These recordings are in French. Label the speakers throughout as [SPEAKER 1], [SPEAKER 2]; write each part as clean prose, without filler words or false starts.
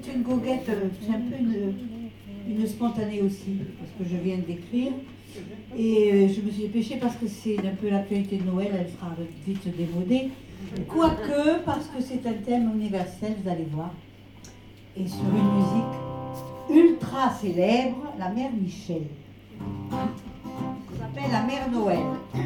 [SPEAKER 1] c'est une goguette, c'est un peu une spontanée aussi, parce que je viens d'écrire. Et je me suis dépêchée parce que c'est un peu l'actualité de Noël, elle sera vite démodée. Quoique, parce que c'est un thème universel, vous allez voir. Et sur une musique ultra célèbre, la mère Michel. Ça s'appelle la mère Noël.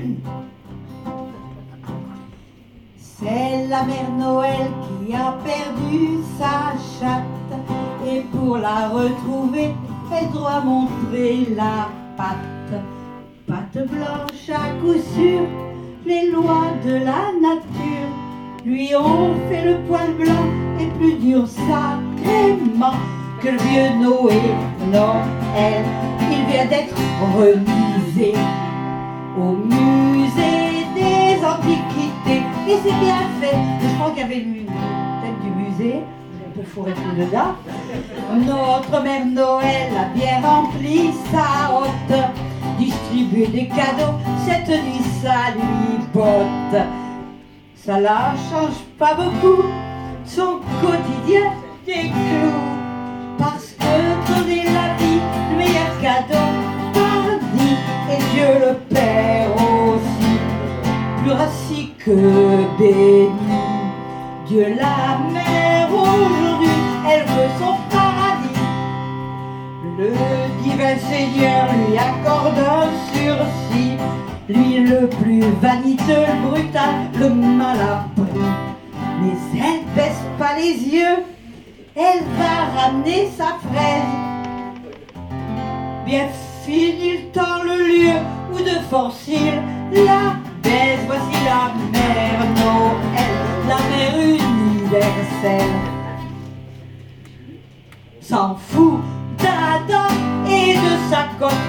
[SPEAKER 1] C'est la mère Noël qui a perdu sa chatte. Et pour la retrouver, elle doit montrer la patte. Patte blanche à coup sûr, les lois de la nature lui ont fait le poil blanc et plus dur sacrément que le vieux Noël. Il vient d'être remisé au musée des antiquités. Et c'est bien fait. Je crois qu'il y avait le thème du musée. On peut fourrer tout dedans. Notre mère Noël a bien rempli sa hotte. Distribuer des cadeaux, cette nuit ça lui botte. Ça la change pas beaucoup, son quotidien des clous. Parce que donner la vie, le meilleur cadeau, paradis, et Dieu le Père aussi, plus rassis que béni. Dieu la mère aujourd'hui, elle veut son paradis. Le divin Seigneur lui accorde un sursis. Lui le plus vaniteux, le brutal, le malappris. Mais elle baisse pas les yeux, elle va ramener sa fraise. Bien fini le temps, le lieu où de force il la baise. Voici la mère Noël, la mère universelle. S'en fout d'Adam et de sa coque,